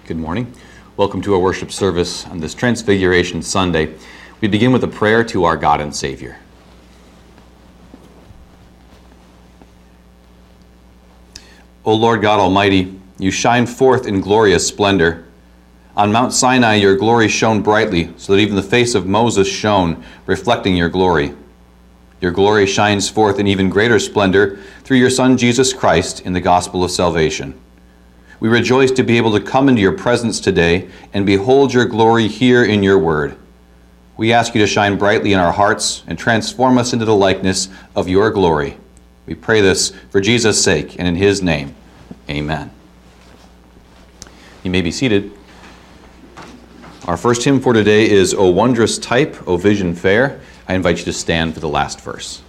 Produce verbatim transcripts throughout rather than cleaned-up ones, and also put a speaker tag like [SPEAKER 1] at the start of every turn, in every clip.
[SPEAKER 1] Good morning. Welcome to our worship service on this Transfiguration Sunday. We begin with a prayer to our God and Savior. O Lord God Almighty, you shine forth in glorious splendor. On Mount Sinai your glory shone brightly, so that even the face of Moses shone, reflecting your glory. Your glory shines forth in even greater splendor through your Son Jesus Christ in the gospel of salvation. We rejoice to be able to come into your presence today and behold your glory here in your word. We ask you to shine brightly in our hearts and transform us into the likeness of your glory. We pray this for Jesus' sake and in his name. Amen. You may be seated. Our first hymn for today is O Wondrous Type, O Vision Fair. I invite you to stand for the last verse.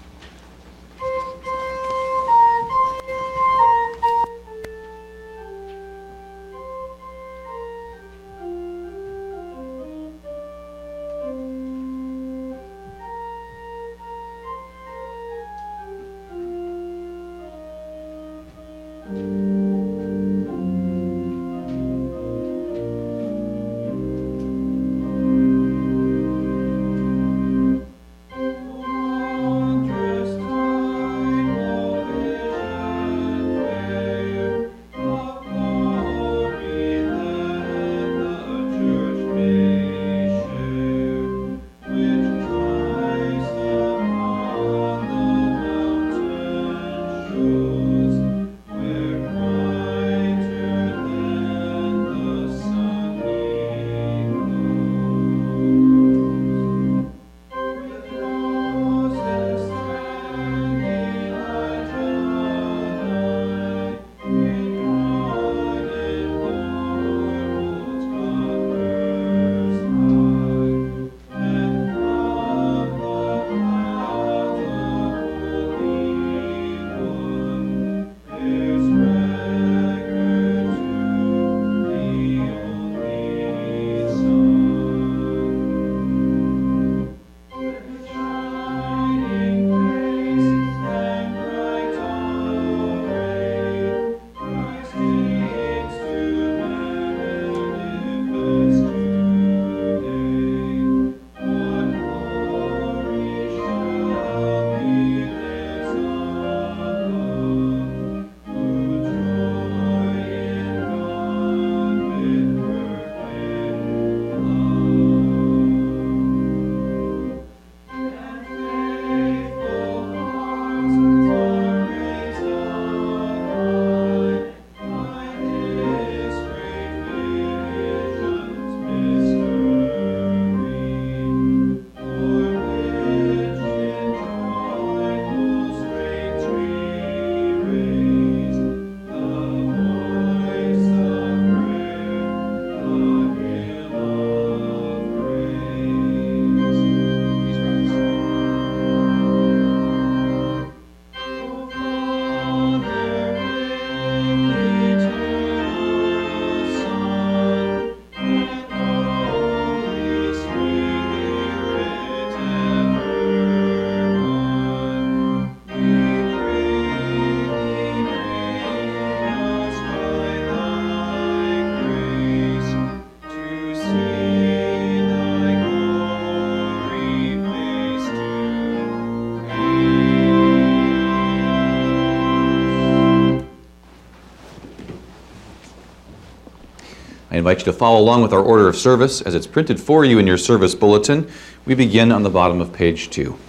[SPEAKER 1] I invite you to follow along with our order of service as it's printed for you in your service bulletin. We begin on the bottom of page two.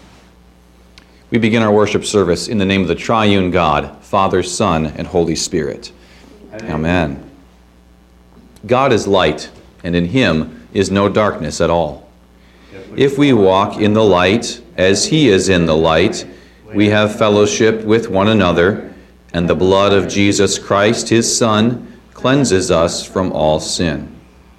[SPEAKER 1] We begin our worship service in the name of the triune God, Father, Son, and Holy Spirit. Amen. Amen. God is light, and in him is no darkness at all. If we walk in the light as he is in the light, we have fellowship with one another, and the blood of Jesus Christ, his Son, cleanses us from all sin.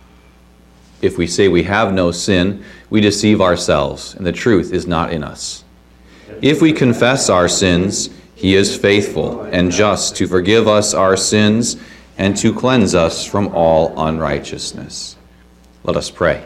[SPEAKER 1] If we say we have no sin, we deceive ourselves, and the truth is not in us. If we confess our sins, he is faithful and just to forgive us our sins and to cleanse us from all unrighteousness. Let us pray.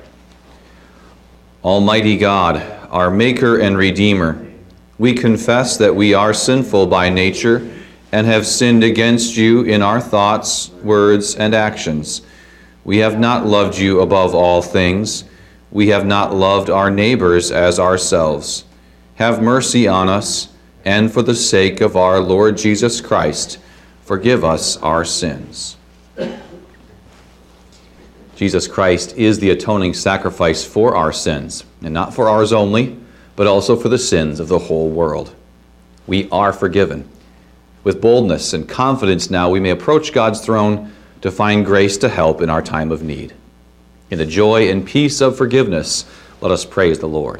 [SPEAKER 1] Almighty God, our Maker and Redeemer, we confess that we are sinful by nature and have sinned against you in our thoughts, words, and actions. We have not loved you above all things. We have not loved our neighbors as ourselves. Have mercy on us, and for the sake of our Lord Jesus Christ, forgive us our sins. Jesus Christ is the atoning sacrifice for our sins, and not for ours only, but also for the sins of the whole world. We are forgiven. With boldness and confidence now, we may approach God's throne to find grace to help in our time of need. In the joy and peace of forgiveness, let us praise the Lord.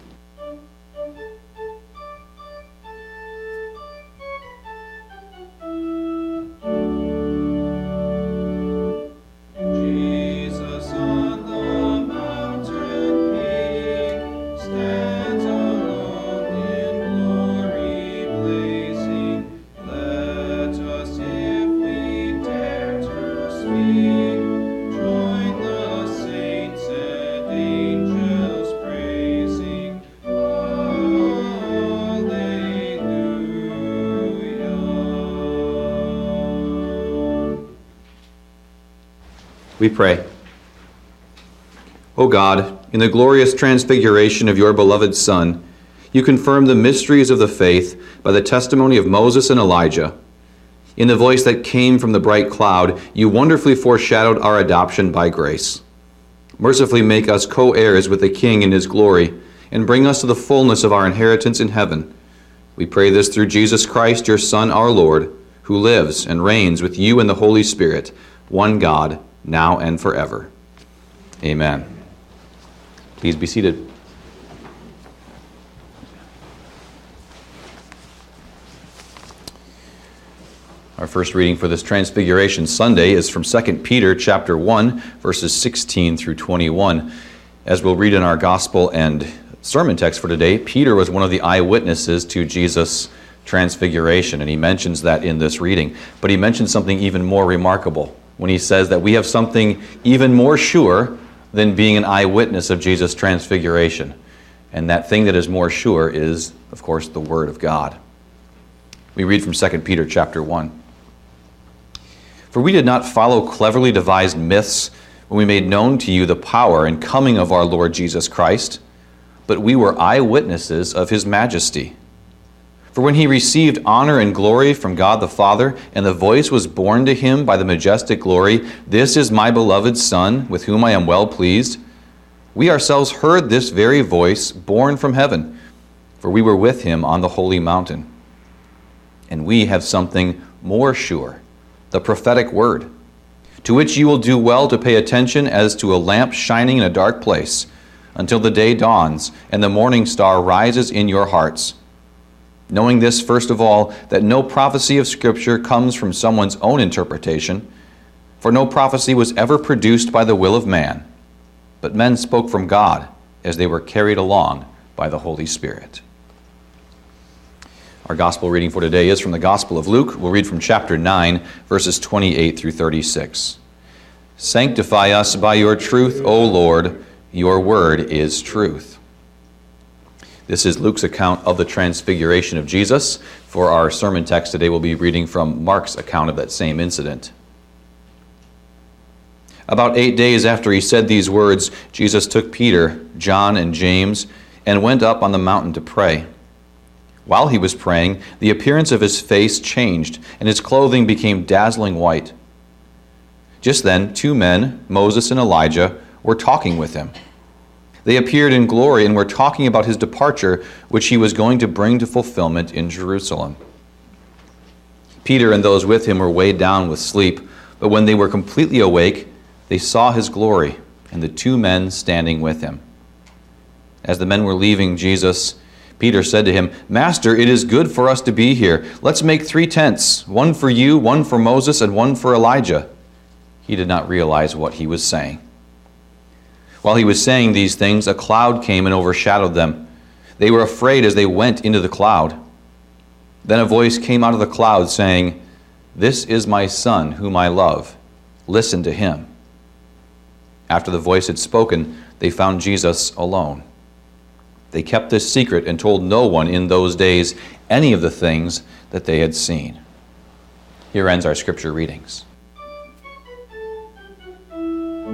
[SPEAKER 1] We pray. O God, in the glorious transfiguration of your beloved Son, you confirm the mysteries of the faith by the testimony of Moses and Elijah. In the voice that came from the bright cloud, you wonderfully foreshadowed our adoption by grace. Mercifully make us co-heirs with the King in his glory, and bring us to the fullness of our inheritance in heaven. We pray this through Jesus Christ, your Son, our Lord, who lives and reigns with you in the Holy Spirit, one God, now and forever. Amen. Please be seated. Our first reading for this Transfiguration Sunday is from Second Peter chapter one, verses sixteen through twenty-one. As we'll read in our gospel and sermon text for today, Peter was one of the eyewitnesses to Jesus' transfiguration, and he mentions that in this reading. But he mentions something even more remarkable when he says that we have something even more sure than being an eyewitness of Jesus' transfiguration. And that thing that is more sure is, of course, the Word of God. We read from Second Peter chapter one. For we did not follow cleverly devised myths when we made known to you the power and coming of our Lord Jesus Christ, but we were eyewitnesses of his majesty. For when he received honor and glory from God the Father, and the voice was borne to him by the majestic glory, "This is my beloved Son, with whom I am well pleased," we ourselves heard this very voice borne from heaven, for we were with him on the holy mountain. And we have something more sure, the prophetic word, to which you will do well to pay attention as to a lamp shining in a dark place, until the day dawns and the morning star rises in your hearts. Knowing this, first of all, that no prophecy of Scripture comes from someone's own interpretation, for no prophecy was ever produced by the will of man, but men spoke from God as they were carried along by the Holy Spirit. Our gospel reading for today is from the Gospel of Luke. We'll read from chapter nine, verses twenty-eight through thirty-six. Sanctify us by your truth, O Lord, your word is truth. This is Luke's account of the transfiguration of Jesus. For our sermon text today, we'll be reading from Mark's account of that same incident. About eight days after he said these words, Jesus took Peter, John, and James and went up on the mountain to pray. While he was praying, the appearance of his face changed, and his clothing became dazzling white. Just then, two men, Moses and Elijah, were talking with him. They appeared in glory and were talking about his departure, which he was going to bring to fulfillment in Jerusalem. Peter and those with him were weighed down with sleep, but when they were completely awake, they saw his glory and the two men standing with him. As the men were leaving Jesus, Peter said to him, "Master, it is good for us to be here. Let's make three tents, one for you, one for Moses, and one for Elijah." He did not realize what he was saying. While he was saying these things, a cloud came and overshadowed them. They were afraid as they went into the cloud. Then a voice came out of the cloud saying, "This is my Son, whom I love. Listen to him." After the voice had spoken, they found Jesus alone. They kept this secret and told no one in those days any of the things that they had seen. Here ends our scripture readings.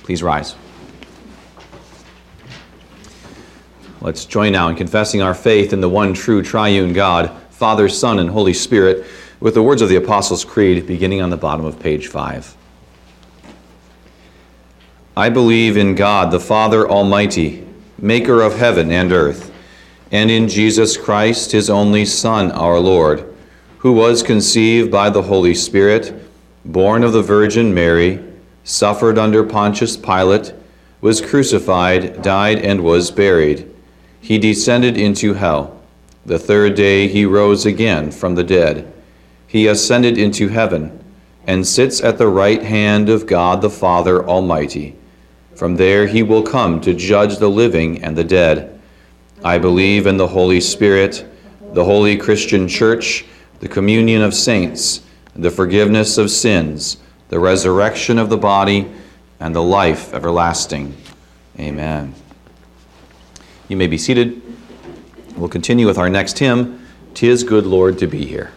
[SPEAKER 1] Please rise. Let's join now in confessing our faith in the one true triune God, Father, Son, and Holy Spirit, with the words of the Apostles' Creed, beginning on the bottom of page five. I believe in God, the Father Almighty, maker of heaven and earth, and in Jesus Christ, his only Son, our Lord, who was conceived by the Holy Spirit, born of the Virgin Mary, suffered under Pontius Pilate, was crucified, died, and was buried. He descended into hell. The third day he rose again from the dead. He ascended into heaven, and sits at the right hand of God the Father Almighty. From there he will come to judge the living and the dead. I believe in the Holy Spirit, the holy Christian Church, the communion of saints, the forgiveness of sins, the resurrection of the body, and the life everlasting. Amen. You may be seated. We'll continue with our next hymn, "'Tis Good, Lord, to Be Here."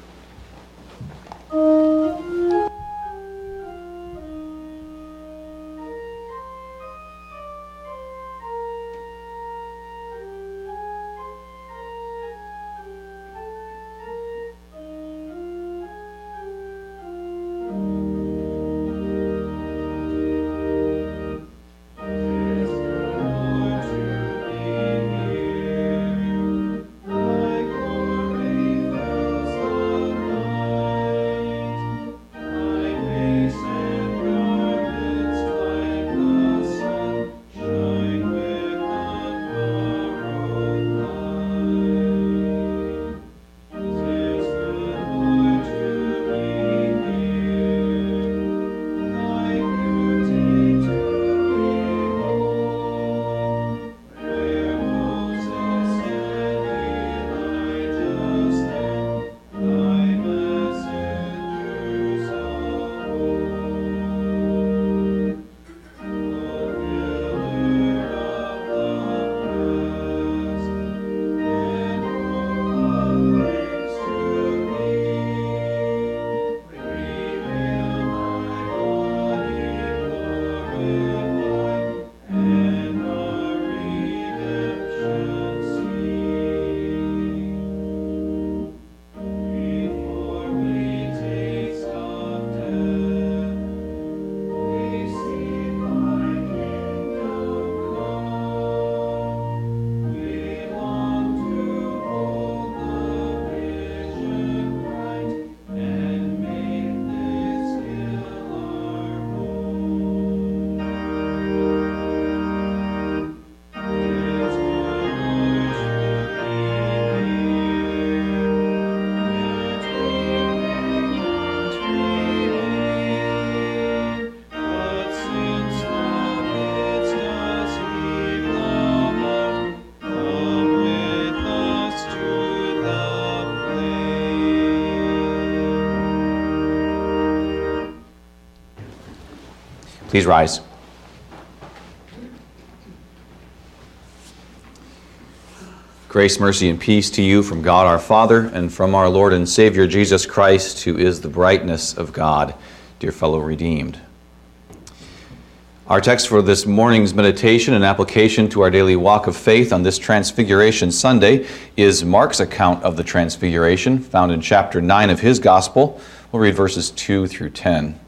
[SPEAKER 1] Please rise. Grace, mercy, and peace to you from God our Father and from our Lord and Savior Jesus Christ, who is the brightness of God, dear fellow redeemed. Our text for this morning's meditation and application to our daily walk of faith on this Transfiguration Sunday is Mark's account of the Transfiguration, found in chapter nine of his Gospel. We'll read verses two through ten.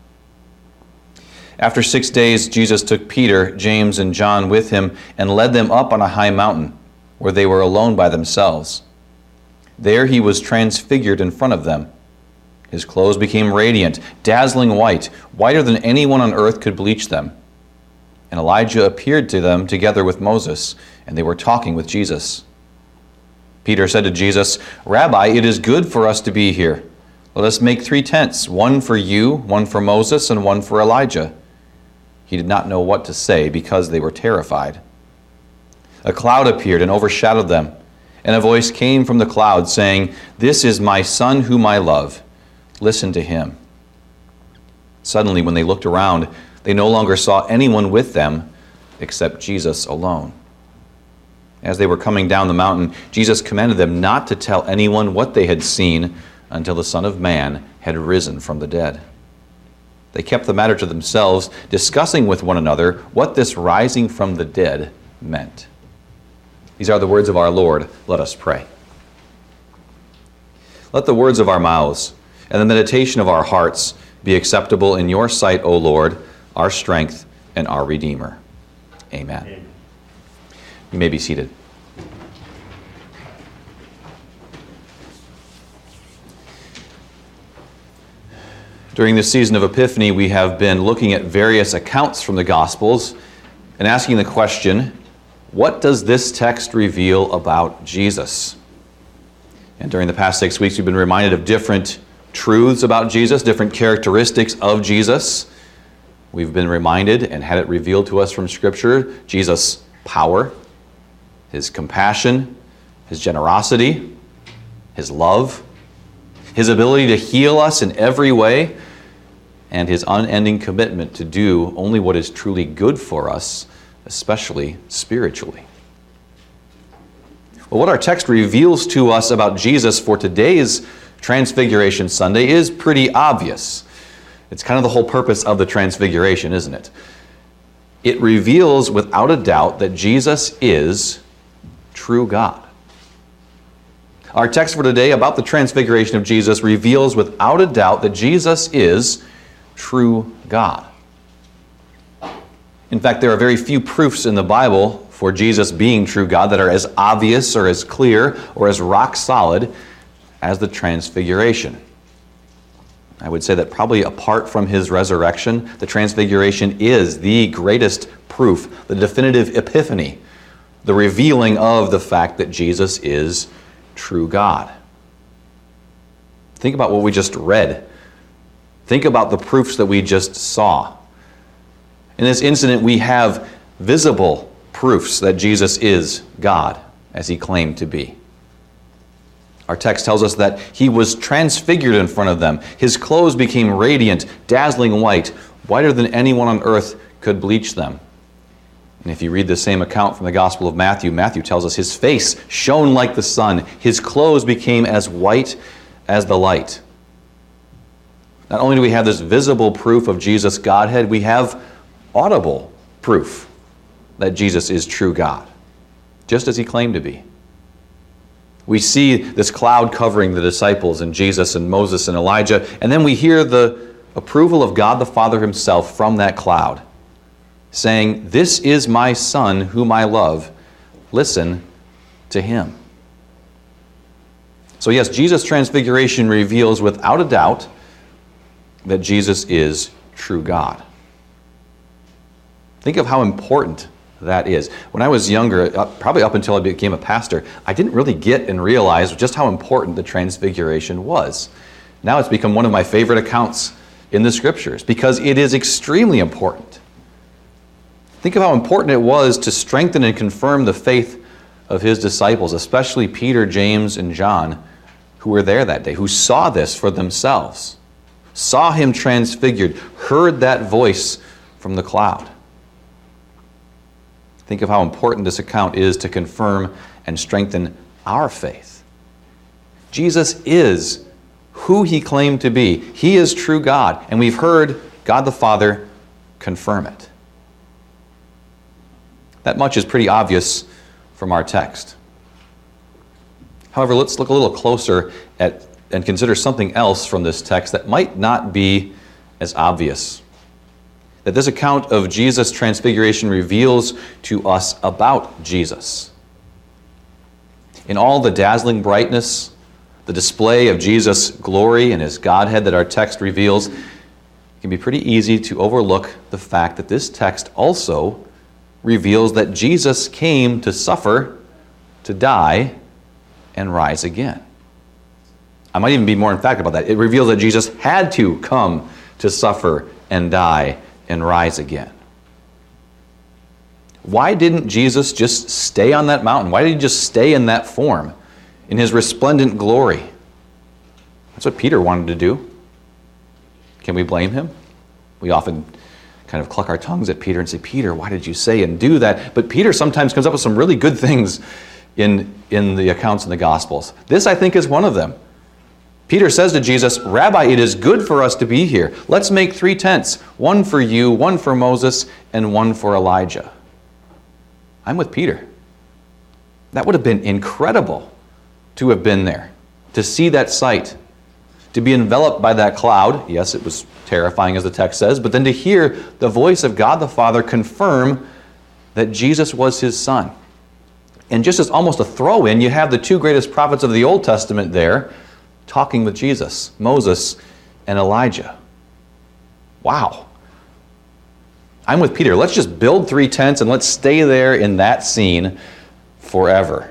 [SPEAKER 1] After six days, Jesus took Peter, James, and John with him and led them up on a high mountain, where they were alone by themselves. There he was transfigured in front of them. His clothes became radiant, dazzling white, whiter than anyone on earth could bleach them. And Elijah appeared to them together with Moses, and they were talking with Jesus. Peter said to Jesus, "Rabbi, it is good for us to be here. Let us make three tents, one for you, one for Moses, and one for Elijah." He did not know what to say because they were terrified. A cloud appeared and overshadowed them, and a voice came from the cloud saying, "This is my Son whom I love. Listen to him." Suddenly, when they looked around, they no longer saw anyone with them except Jesus alone. As they were coming down the mountain, Jesus commanded them not to tell anyone what they had seen until the Son of Man had risen from the dead. They kept the matter to themselves, discussing with one another what this rising from the dead meant. These are the words of our Lord. Let us pray. Let the words of our mouths and the meditation of our hearts be acceptable in your sight, O Lord, our strength and our Redeemer. Amen. Amen. You may be seated. During this season of Epiphany, we have been looking at various accounts from the Gospels and asking the question, what does this text reveal about Jesus? And during the past six weeks, we've been reminded of different truths about Jesus, different characteristics of Jesus. We've been reminded and had it revealed to us from Scripture, Jesus' power, his compassion, his generosity, his love, his ability to heal us in every way, and his unending commitment to do only what is truly good for us, especially spiritually. Well, what our text reveals to us about Jesus for today's Transfiguration Sunday is pretty obvious. It's kind of the whole purpose of the Transfiguration, isn't it? It reveals without a doubt that Jesus is true God. Our text for today about the Transfiguration of Jesus reveals without a doubt that Jesus is true God. In fact, there are very few proofs in the Bible for Jesus being true God that are as obvious or as clear or as rock solid as the Transfiguration. I would say that probably apart from his resurrection, the Transfiguration is the greatest proof, the definitive epiphany, the revealing of the fact that Jesus is true God. Think about what we just read. Think about the proofs that we just saw. In this incident, we have visible proofs that Jesus is God, as he claimed to be. Our text tells us that he was transfigured in front of them. His clothes became radiant, dazzling white, whiter than anyone on earth could bleach them. And if you read the same account from the Gospel of Matthew, Matthew tells us his face shone like the sun. His clothes became as white as the light. Not only do we have this visible proof of Jesus' Godhead, we have audible proof that Jesus is true God, just as he claimed to be. We see this cloud covering the disciples and Jesus and Moses and Elijah, and then we hear the approval of God the Father himself from that cloud, saying, "This is my Son whom I love. Listen to him." So yes, Jesus' transfiguration reveals without a doubt that Jesus is true God. Think of how important that is. When I was younger, probably up until I became a pastor, I didn't really get and realize just how important the Transfiguration was. Now it's become one of my favorite accounts in the Scriptures because it is extremely important. Think of how important it was to strengthen and confirm the faith of his disciples, especially Peter, James, and John, who were there that day, who saw this for themselves, saw him transfigured, heard that voice from the cloud. Think of how important this account is to confirm and strengthen our faith. Jesus is who he claimed to be. He is true God, and we've heard God the Father confirm it. That much is pretty obvious from our text. However, let's look a little closer at and consider something else from this text that might not be as obvious. That this account of Jesus' transfiguration reveals to us about Jesus. In all the dazzling brightness, the display of Jesus' glory and his Godhead that our text reveals, it can be pretty easy to overlook the fact that this text also reveals that Jesus came to suffer, to die, and rise again. I might even be more emphatic about that. It reveals that Jesus had to come to suffer and die and rise again. Why didn't Jesus just stay on that mountain? Why did he just stay in that form, in his resplendent glory? That's what Peter wanted to do. Can we blame him? We often kind of cluck our tongues at Peter and say, Peter, why did you say and do that? But Peter sometimes comes up with some really good things in, in the accounts in the Gospels. This, I think, is one of them. Peter says to Jesus, "Rabbi, it is good for us to be here. Let's make three tents, one for you, one for Moses, and one for Elijah." I'm with Peter. That would have been incredible to have been there, to see that sight, to be enveloped by that cloud. Yes, it was terrifying as the text says, but then to hear the voice of God the Father confirm that Jesus was his son. And just as almost a throw-in, you have the two greatest prophets of the Old Testament there talking with Jesus, Moses and Elijah. Wow. I'm with Peter. Let's just build three tents and let's stay there in that scene forever.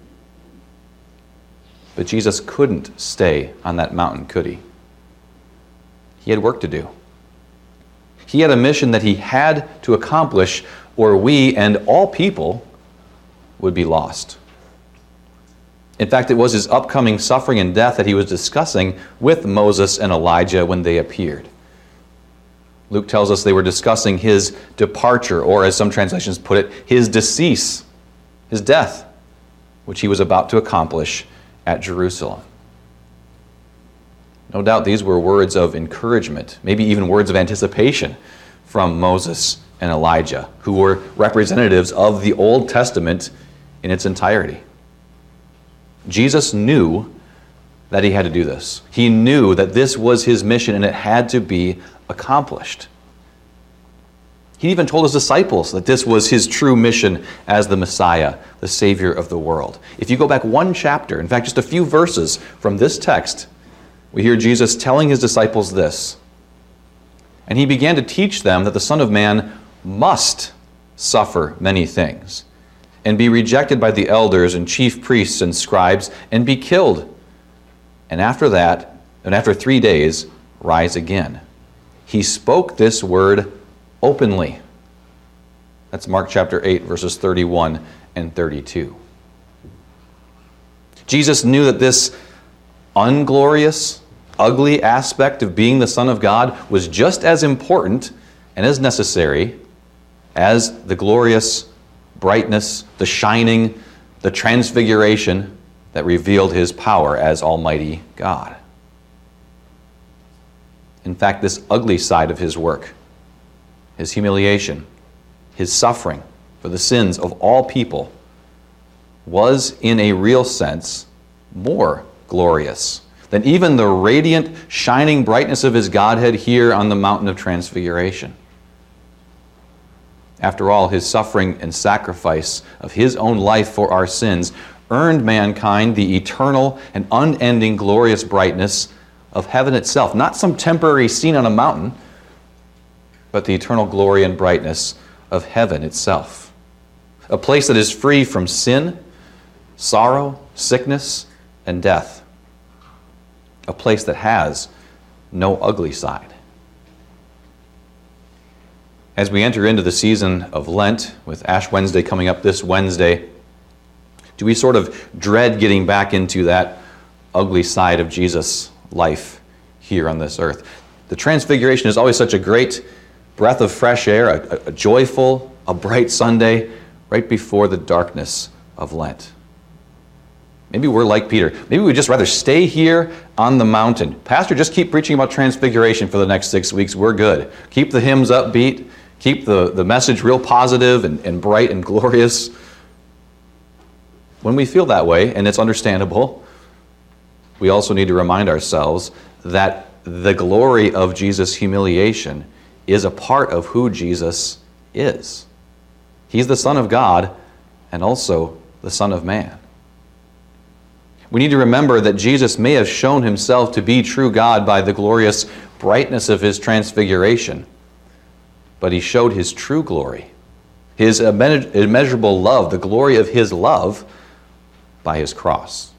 [SPEAKER 1] But Jesus couldn't stay on that mountain, could he? He had work to do. He had a mission that he had to accomplish, or we and all people would be lost. In fact, it was his upcoming suffering and death that he was discussing with Moses and Elijah when they appeared. Luke tells us they were discussing his departure, or as some translations put it, his decease, his death, which he was about to accomplish at Jerusalem. No doubt these were words of encouragement, maybe even words of anticipation from Moses and Elijah, who were representatives of the Old Testament in its entirety. Jesus knew that he had to do this. He knew that this was his mission and it had to be accomplished. He even told his disciples that this was his true mission as the Messiah, the Savior of the world. If you go back one chapter, in fact, just a few verses from this text, we hear Jesus telling his disciples this. "And he began to teach them that the Son of Man must suffer many things, and be rejected by the elders and chief priests and scribes, and be killed. And after that, and after three days, rise again." He spoke this word openly. That's Mark chapter eight, verses thirty-one and thirty-two. Jesus knew that this unglorious, ugly aspect of being the Son of God was just as important and as necessary as the glorious brightness, the shining, the transfiguration that revealed his power as Almighty God. In fact, this ugly side of his work, his humiliation, his suffering for the sins of all people, was in a real sense more glorious than even the radiant, shining brightness of his Godhead here on the mountain of transfiguration. After all, his suffering and sacrifice of his own life for our sins earned mankind the eternal and unending glorious brightness of heaven itself. Not some temporary scene on a mountain, but the eternal glory and brightness of heaven itself. A place that is free from sin, sorrow, sickness, and death. A place that has no ugly side. As we enter into the season of Lent, with Ash Wednesday coming up this Wednesday, do we sort of dread getting back into that ugly side of Jesus' life here on this earth? The Transfiguration is always such a great breath of fresh air, a, a joyful, a bright Sunday right before the darkness of Lent. Maybe we're like Peter. Maybe we'd just rather stay here on the mountain. Pastor, just keep preaching about Transfiguration for the next six weeks. We're good. Keep the hymns upbeat. Keep the, the message real positive and, and bright and glorious. When we feel that way, and it's understandable, we also need to remind ourselves that the glory of Jesus' humiliation is a part of who Jesus is. He's the Son of God and also the Son of Man. We need to remember that Jesus may have shown himself to be true God by the glorious brightness of his transfiguration, but he showed his true glory, his immeasurable love, the glory of his love, by his cross.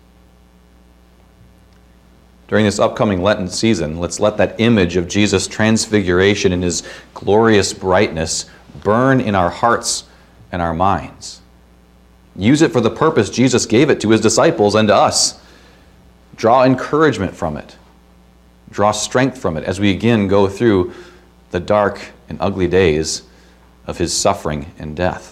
[SPEAKER 1] During this upcoming Lenten season, let's let that image of Jesus' transfiguration and his glorious brightness burn in our hearts and our minds. Use it for the purpose Jesus gave it to his disciples and to us. Draw encouragement from it. Draw strength from it as we again go through the dark and ugly days of his suffering and death.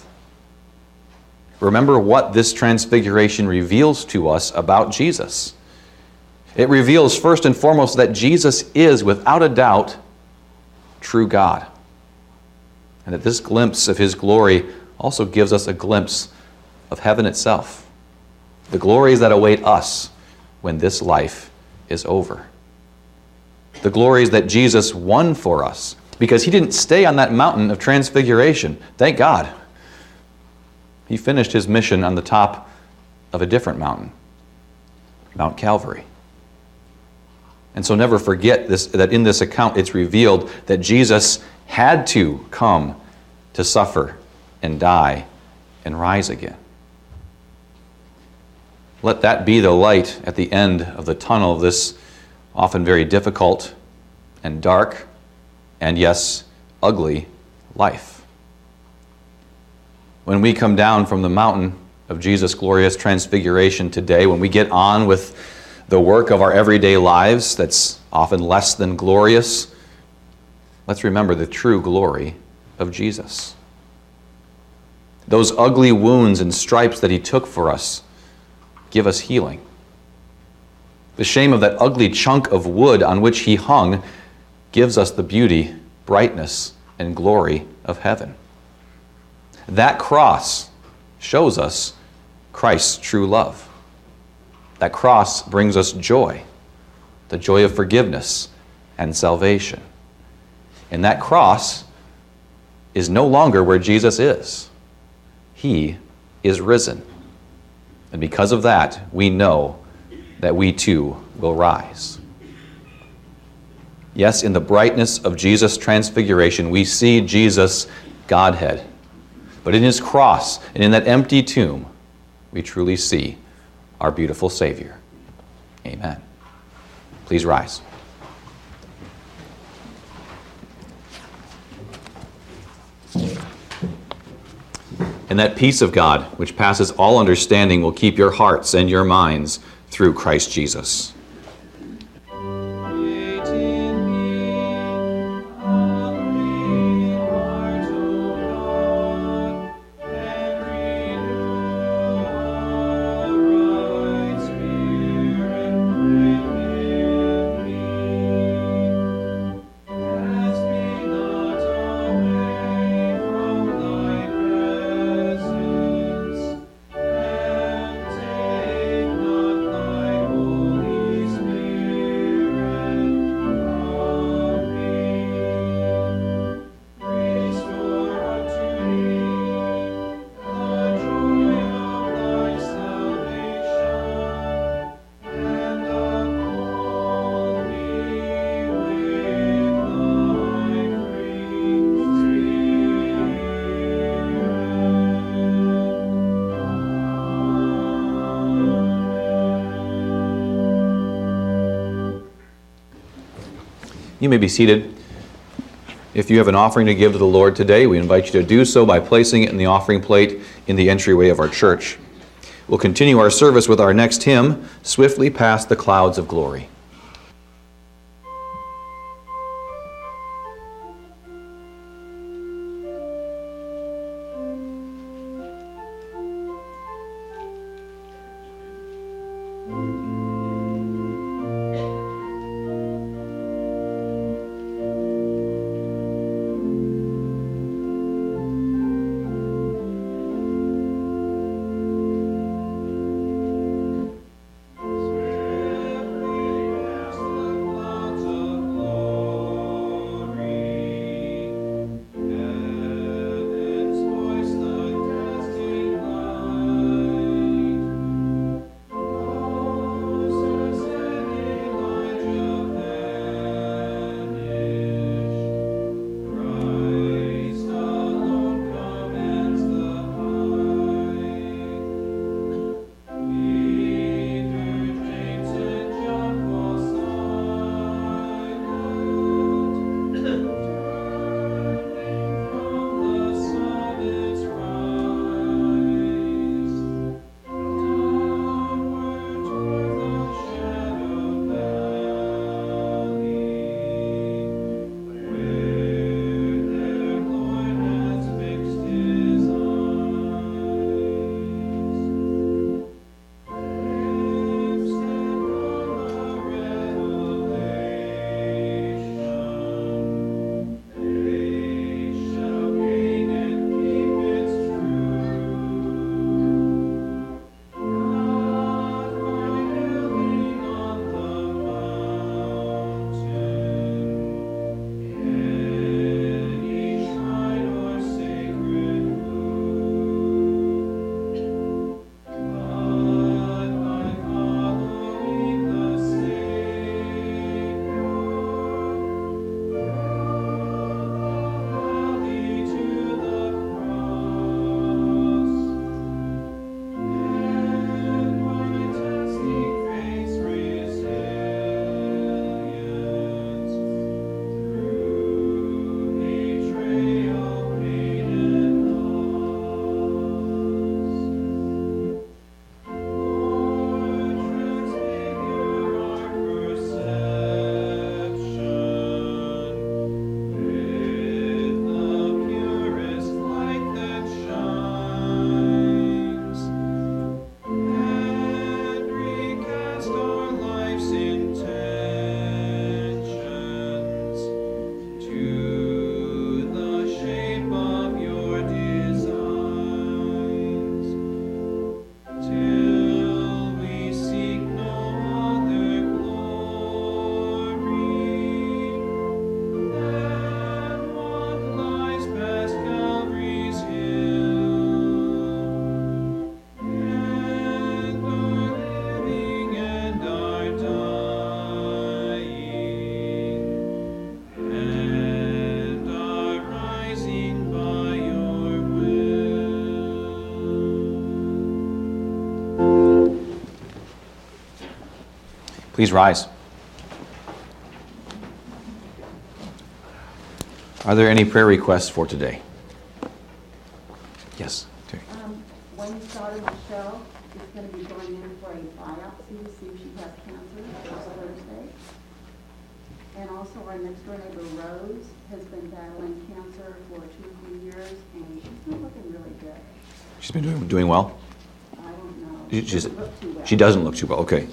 [SPEAKER 1] Remember what this transfiguration reveals to us about Jesus. It reveals first and foremost that Jesus is, without a doubt, true God. And that this glimpse of his glory also gives us a glimpse of heaven itself. The glories that await us when this life is over. The glories that Jesus won for us, because he didn't stay on that mountain of transfiguration. Thank God. He finished his mission on the top of a different mountain, Mount Calvary. And so never forget this, that in this account it's revealed that Jesus had to come to suffer and die and rise again. Let that be the light at the end of the tunnel of this often very difficult and dark and, yes, ugly life. When we come down from the mountain of Jesus' glorious transfiguration today, when we get on with the work of our everyday lives that's often less than glorious, let's remember the true glory of Jesus. Those ugly wounds and stripes that he took for us give us healing. The shame of that ugly chunk of wood on which he hung gives us the beauty, brightness, and glory of heaven. That cross shows us Christ's true love. That cross brings us joy, the joy of forgiveness and salvation. And that cross is no longer where Jesus is. He is risen. And because of that, we know that we too will rise. Yes, in the brightness of Jesus' transfiguration, we see Jesus, Godhead. But in his cross and in that empty tomb, we truly see our beautiful Savior. Amen. Please rise. And that peace of God, which passes all understanding, will keep your hearts and your minds through Christ Jesus. You may be seated. If you have an offering to give to the Lord today, we invite you to do so by placing it in the offering plate in the entryway of our church. We'll continue our service with our next hymn, Swiftly Past the Clouds of Glory.
[SPEAKER 2] Swiftly
[SPEAKER 1] Please rise. Are there any prayer requests for today? Yes, Terry.
[SPEAKER 2] Um, Wayne's daughter, Michelle, is going to be going in for a biopsy to see if she has cancer this Thursday. And also our next door neighbor, Rose, has been battling cancer for two or three years, and she's been looking really good.
[SPEAKER 1] She's been doing, doing well?
[SPEAKER 2] I don't know.
[SPEAKER 1] She,
[SPEAKER 2] She
[SPEAKER 1] she's,
[SPEAKER 2] doesn't look too well.
[SPEAKER 1] she doesn't look too well, okay.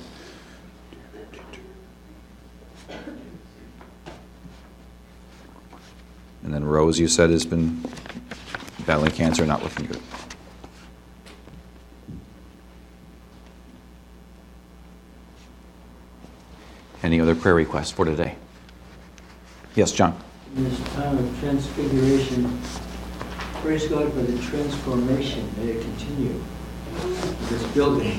[SPEAKER 1] And then Rose, you said, has been battling cancer, not looking good. Any other prayer requests for today? Yes, John.
[SPEAKER 3] In this time of transfiguration, praise God for the transformation. May it continue. This building.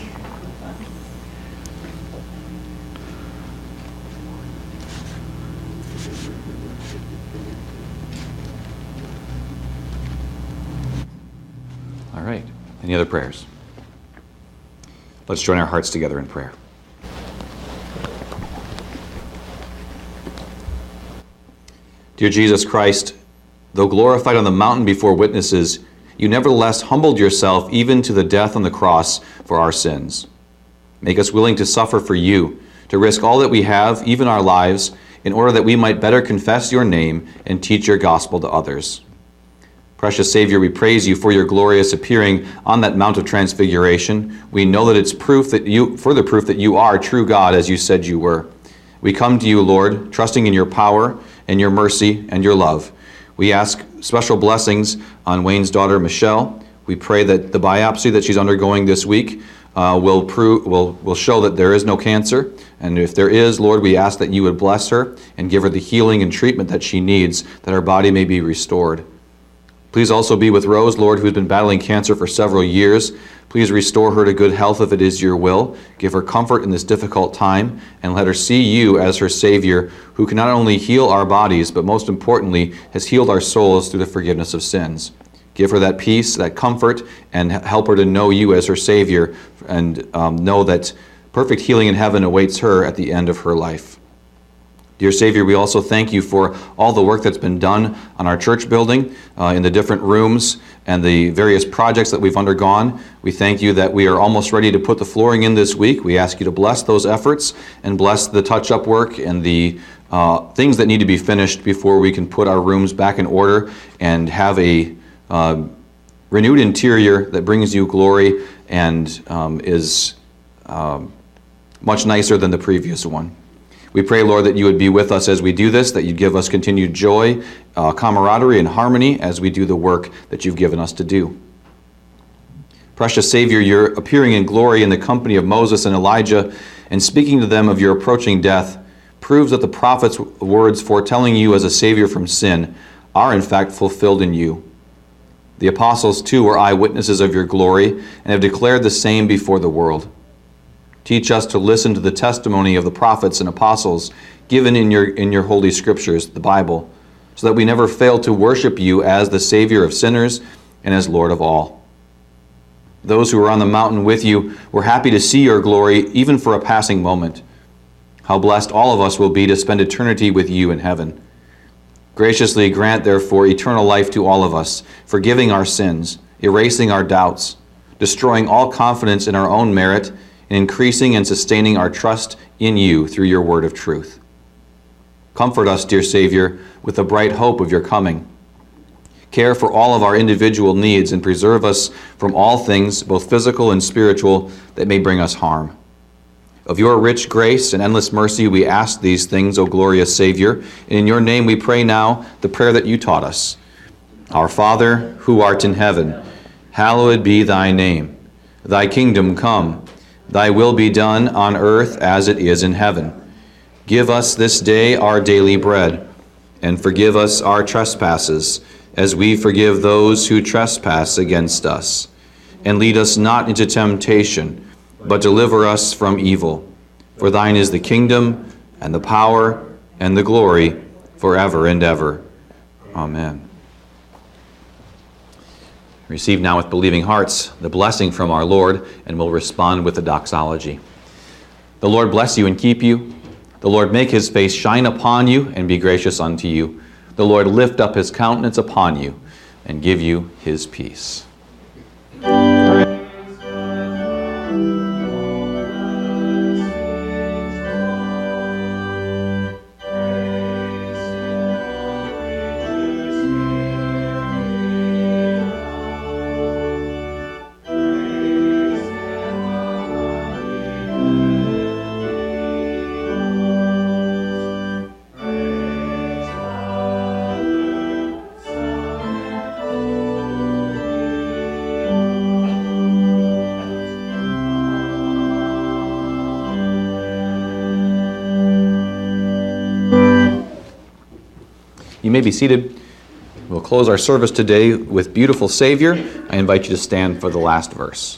[SPEAKER 1] All right. Any other prayers? Let's join our hearts together in prayer. Dear Jesus Christ, though glorified on the mountain before witnesses, you nevertheless humbled yourself even to the death on the cross for our sins. Make us willing to suffer for you, to risk all that we have, even our lives, in order that we might better confess your name and teach your gospel to others. Precious Savior, we praise you for your glorious appearing on that Mount of Transfiguration. We know that it's proof that you, further proof that you are true God, as you said you were. We come to you, Lord, trusting in your power and your mercy and your love. We ask special blessings on Wayne's daughter, Michelle. We pray that the biopsy that she's undergoing this week uh, will prove will will show that there is no cancer. And if there is, Lord, we ask that you would bless her and give her the healing and treatment that she needs, that her body may be restored. Please also be with Rose, Lord, who's been battling cancer for several years. Please restore her to good health if it is your will. Give her comfort in this difficult time, and let her see you as her Savior, who can not only heal our bodies, but most importantly, has healed our souls through the forgiveness of sins. Give her that peace, that comfort, and help her to know you as her Savior, and um, know that perfect healing in heaven awaits her at the end of her life. Dear Savior, we also thank you for all the work that's been done on our church building, uh, in the different rooms, and the various projects that we've undergone. We thank you that we are almost ready to put the flooring in this week. We ask you to bless those efforts and bless the touch-up work and the uh, things that need to be finished before we can put our rooms back in order and have a uh, renewed interior that brings you glory and um, is um, much nicer than the previous one. We pray, Lord, that you would be with us as we do this, that you'd give us continued joy, uh, camaraderie, and harmony as we do the work that you've given us to do. Precious Savior, you're appearing in glory in the company of Moses and Elijah and speaking to them of your approaching death proves that the prophets' words foretelling you as a Savior from sin are in fact fulfilled in you. The apostles, too, were eyewitnesses of your glory and have declared the same before the world. Teach us to listen to the testimony of the prophets and apostles given in your, in your holy scriptures, the Bible, so that we never fail to worship you as the Savior of sinners and as Lord of all. Those who were on the mountain with you were happy to see your glory, even for a passing moment. How blessed all of us will be to spend eternity with you in heaven. Graciously grant, therefore, eternal life to all of us, forgiving our sins, erasing our doubts, destroying all confidence in our own merit, and increasing and sustaining our trust in you through your word of truth. Comfort us, dear Savior, with the bright hope of your coming. Care for all of our individual needs and preserve us from all things, both physical and spiritual, that may bring us harm. Of your rich grace and endless mercy we ask these things, O glorious Savior, and in your name we pray now the prayer that you taught us. Our Father, who art in heaven, hallowed be thy name. Thy kingdom come. Thy will be done on earth as it is in heaven. Give us this day our daily bread, and forgive us our trespasses, as we forgive those who trespass against us. And lead us not into temptation, but deliver us from evil. For thine is the kingdom, and the power, and the glory, forever and ever. Amen. Receive now with believing hearts the blessing from our Lord, and we'll respond with the doxology. The Lord bless you and keep you. The Lord make his face shine upon you and be gracious unto you. The Lord lift up his countenance upon you and give you his peace. You may be seated. We'll close our service today with Beautiful Savior. I invite you to stand for the last verse.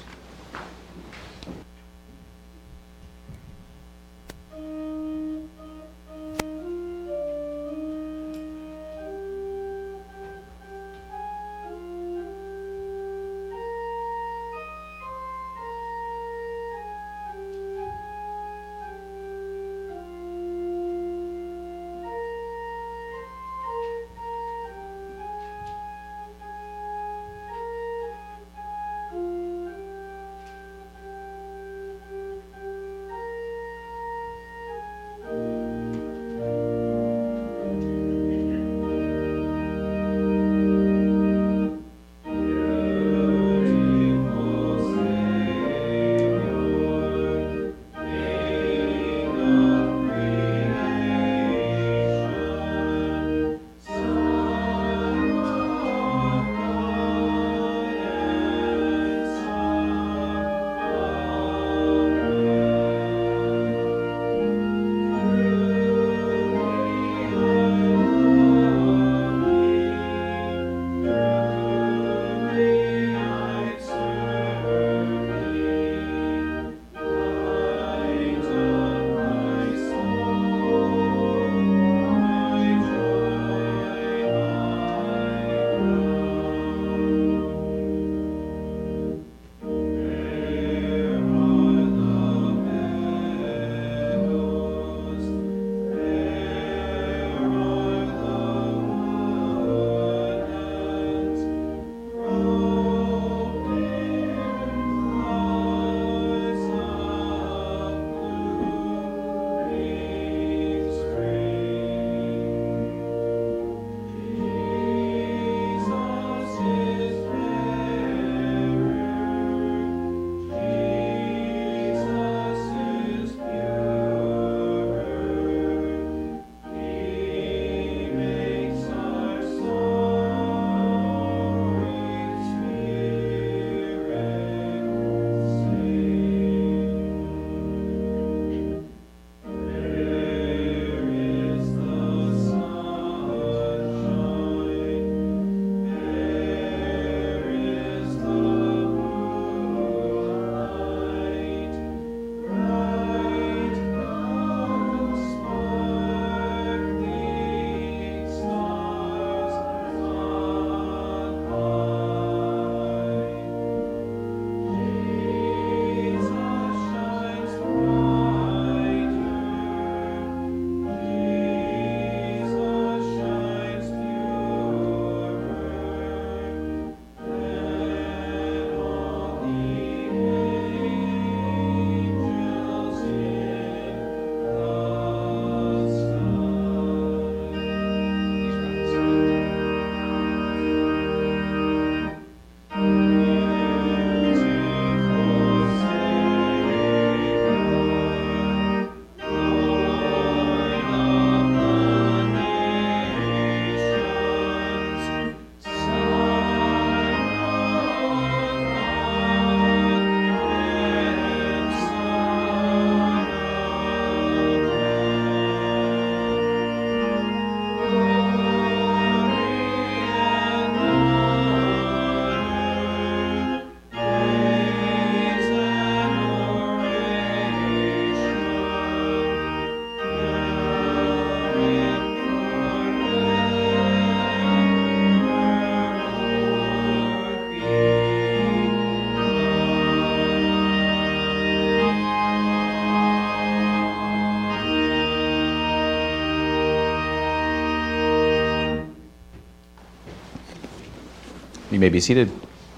[SPEAKER 1] You may be seated.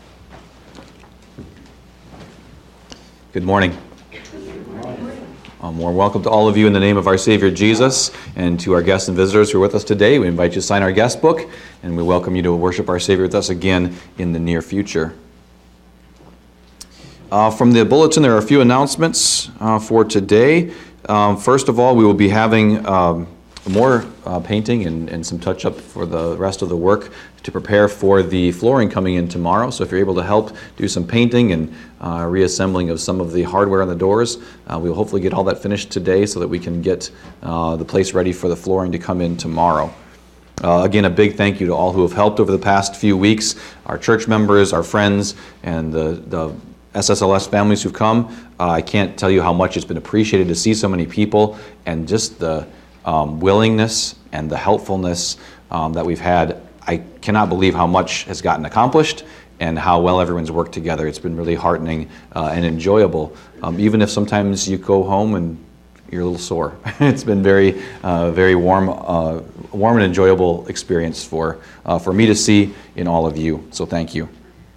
[SPEAKER 1] Good morning. Um, warm welcome to all of you in the name of our Savior Jesus, and to our guests and visitors who are with us today. We invite you to sign our guest book, and we welcome you to worship our Savior with us again in the near future. Uh, from the bulletin, there are a few announcements uh, for today. Um, first of all, we will be having um, more uh, painting and, and some touch-up for the rest of the work to prepare for the flooring coming in tomorrow. So if you're able to help do some painting and uh, reassembling of some of the hardware on the doors, uh, we'll hopefully get all that finished today so that we can get uh, the place ready for the flooring to come in tomorrow. Uh, again, a big thank you to all who have helped over the past few weeks, our church members, our friends, and the, the S S L S families who've come. Uh, I can't tell you how much it's been appreciated to see so many people, and just the um, willingness and the helpfulness um, that we've had. I cannot believe how much has gotten accomplished and how well everyone's worked together. It's been really heartening uh, and enjoyable, um, even if sometimes you go home and you're a little sore. It's been very, uh, very warm, uh, warm and enjoyable experience for uh, for me to see in all of you. So thank you.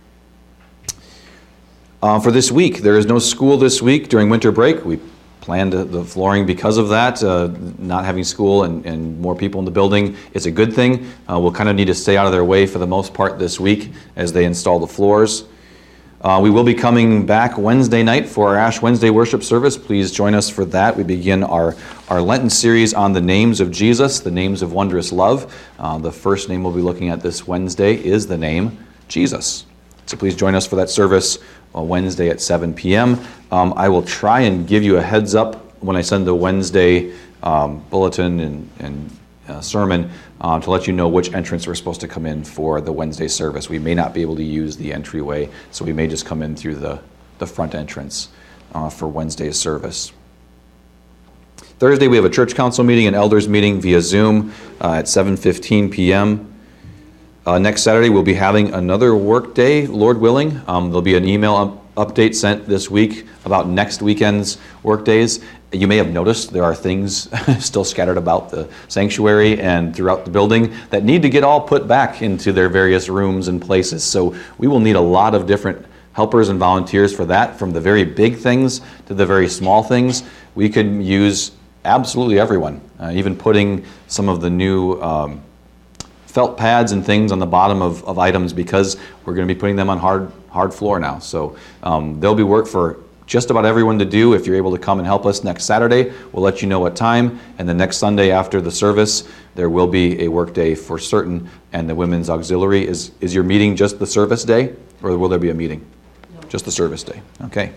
[SPEAKER 1] Uh, for this week, there is no school this week during winter break. We planned the flooring because of that. Uh, not having school and, and more people in the building is a good thing. Uh, we'll kind of need to stay out of their way for the most part this week as they install the floors. Uh, we will be coming back Wednesday night for our Ash Wednesday worship service. Please join us for that. We begin our, our Lenten series on the names of Jesus, the names of wondrous love. Uh, the first name we'll be looking at this Wednesday is the name Jesus. So please join us for that service on Wednesday at seven p.m. Um, I will try and give you a heads up when I send the Wednesday um, bulletin and, and uh, sermon uh, to let you know which entrance we're supposed to come in for the Wednesday service. We may not be able to use the entryway, so we may just come in through the, the front entrance uh, for Wednesday's service. Thursday, we have a church council meeting and elders meeting via Zoom uh, at seven fifteen p.m. Uh, next Saturday, we'll be having another work day, Lord willing. Um, there'll be an email up, update sent this week about next weekend's work days. You may have noticed there are things still scattered about the sanctuary and throughout the building that need to get all put back into their various rooms and places. So we will need a lot of different helpers and volunteers for that, from the very big things to the very small things. We could use absolutely everyone, uh, even putting some of the new um, felt pads and things on the bottom of, of items, because we're going to be putting them on hard hard floor now. So um, there'll be work for just about everyone to do. If you're able to come and help us next Saturday, we'll let you know what time. And the next Sunday after the service, there will be a work day for certain. And the Women's Auxiliary, is, is your meeting just the service day, or will there be a meeting? No. Just the service day. Okay.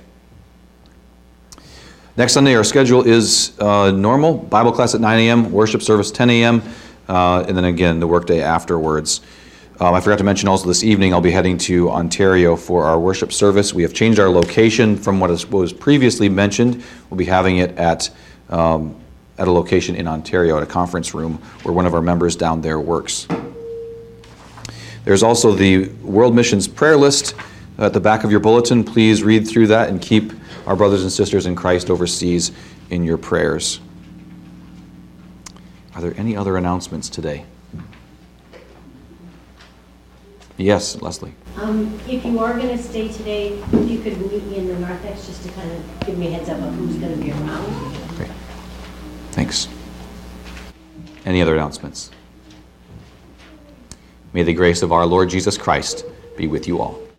[SPEAKER 1] Next Sunday, our schedule is uh, normal. Bible class at nine a.m., worship service ten a.m., Uh, and then again, the workday afterwards. Um, I forgot to mention also this evening I'll be heading to Ontario for our worship service. We have changed our location from what is, was previously mentioned. We'll be having it at um, at a location in Ontario, at a conference room where one of our members down there works. There's also the World Missions prayer list at the back of your bulletin. Please read through that and keep our brothers and sisters in Christ overseas in your prayers. Are there any other announcements today? Yes, Leslie.
[SPEAKER 4] Um, if you are going to stay today, if you could meet me in the narthex just to kind of give me a heads up of who's going to be around.
[SPEAKER 1] Great. Thanks. Any other announcements? May the grace of our Lord Jesus Christ be with you all.